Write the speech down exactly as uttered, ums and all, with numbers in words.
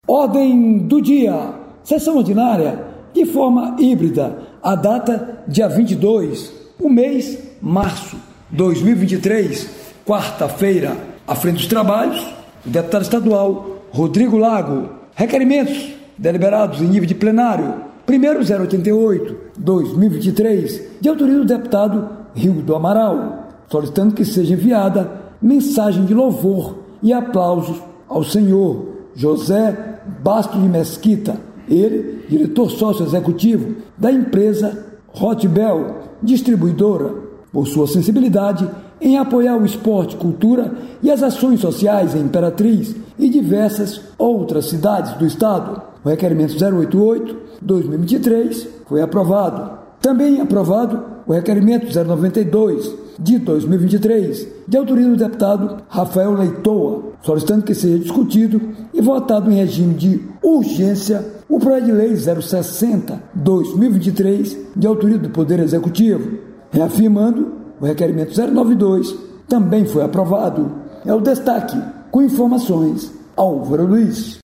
Ordem do dia. Sessão ordinária de forma híbrida. A data dia vinte e dois, o mês março dois mil e vinte e três, quarta-feira. À frente dos trabalhos, o deputado estadual Rodrigo Lago. Requerimentos deliberados em nível de plenário. Primeiro zero oitenta e oito, dois mil e vinte e três, de autoria do deputado Rildo Amaral, solicitando que seja enviada mensagem de louvor e aplausos ao senhor José Basto de Mesquita, ele, diretor sócio-executivo da empresa Hotbel, distribuidora, por sua sensibilidade em apoiar o esporte, cultura e as ações sociais em Imperatriz e diversas outras cidades do estado. O requerimento zero oitenta e oito, dois mil e vinte e três foi aprovado. Também aprovado o requerimento zero noventa e dois, de dois mil e vinte e três, de autoria do deputado Rafael Leitoa, solicitando que seja discutido e votado em regime de urgência o projeto de lei zero sessenta, dois mil e vinte e três, de autoria do Poder Executivo. Reafirmando, o requerimento zero noventa e dois também foi aprovado. É o destaque, com informações, Álvaro Luiz.